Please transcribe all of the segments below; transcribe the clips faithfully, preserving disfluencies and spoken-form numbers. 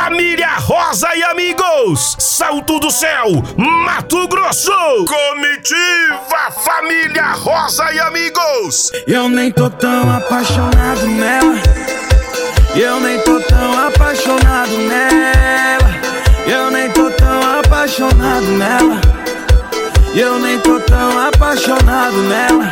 Família Rosa e amigos, Salto do Céu, Mato Grosso. Comitiva Família Rosa e amigos. Eu nem tô tão apaixonado nela. Eu nem tô tão apaixonado nela. Eu nem tô tão apaixonado nela. Eu nem tô tão apaixonado nela.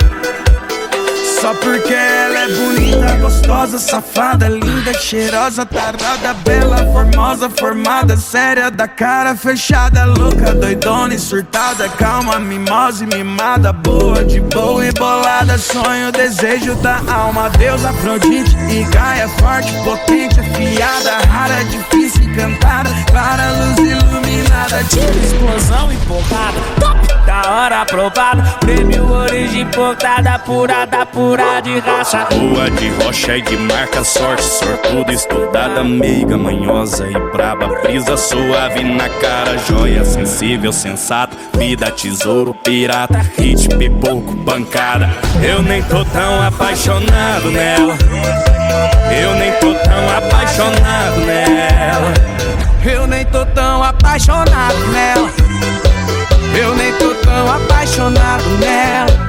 Só porque ela é bonita, gostosa, safada, linda, cheirosa, tarada, bela, formosa, formada, séria, da cara fechada, louca, doidona e surtada, calma, mimosa e mimada, boa, de boa e bolada, sonho, desejo da alma, Deus, Afrodite e Gaia, forte, potente, afiada, rara, difícil, encantada, clara, luz iluminada, tira explosão empolgada, top, da hora aprovada, prêmio origem importada, purada, pura de raça, boa de rocha e de marca, sorte, sortuda, estudada, meiga, manhosa e braba, brisa suave na cara, joia, sensível, sensata, vida, tesouro, pirata, hit, pipoco, bancada. Eu nem tô tão apaixonado nela. Eu nem tô tão apaixonado nela. Eu nem tô tão apaixonado nela. Eu nem tô tão apaixonado nela.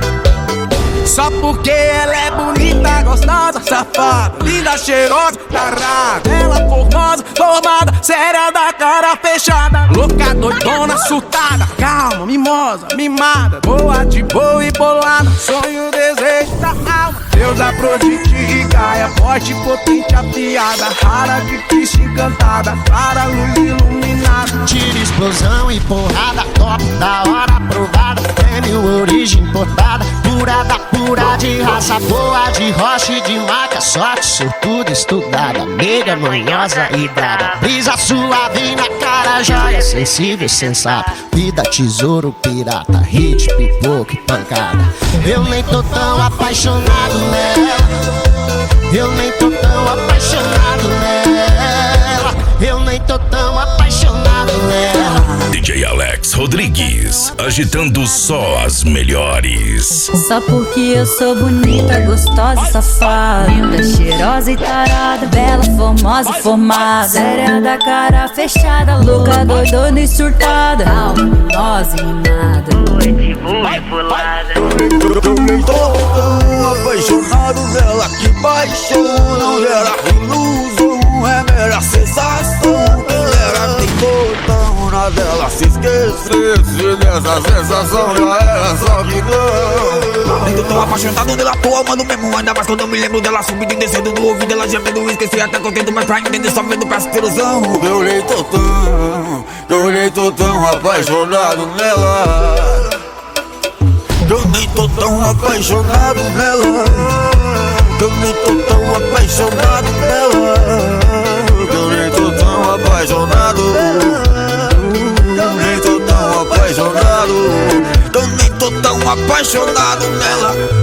Só porque ela é bonita, gostosa, safada, linda, cheirosa, tarada, ela formosa, formada, séria, da cara fechada, louca, doidona, surtada, calma, mimosa, mimada, boa, de boa e bolada, sonho, desejo da alma, Deus, Afrodite e Gaia, forte, potente, afiada, rara, difícil, encantada, clara, luz iluminada, tira explosão e porrada, top, da hora aprovada, prêmio origem importada, purada, pura de raça, boa de rocha e de marca, sorte, sortuda, estudada, meiga, manhosa e brava, brisa suave na cara, joia, sensível, sensata, vida, tesouro, pirata, hit, pipoco e pancada. Eu nem tô tão apaixonado nela. Eu nem tô tão apaixonado nela. Eu nem tô tão apaixonado nela. D J Alex Rodrigues, agitando só as melhores. Só porque eu sou bonita, gostosa, safada, linda, cheirosa e tarada, bela, formosa e formada, séria, da cara fechada, louca, doidona e surtada, calma, mimosa e mimada, noite boa e bolada. Eu nem tô tão apaixonado nela, que paixão, era ilusão, é mera sensação, era nem tô tão dela, se esquecesse dessa sensação, já era só que não. Nem tô tão apaixonado dela, tô amando mesmo, ainda mais quando eu me lembro dela subindo e descendo no ouvido, ela já tendo esqueci, até contento, mas pra entender só vendo pra ilusão. Eu nem tô tão, eu nem tô tão apaixonado nela. Eu nem tô tão apaixonado nela. Eu nem tô tão apaixonado nela. Eu nem tô tão apaixonado. Eu nem tô tão apaixonado. Eu nem tô tão apaixonado nela.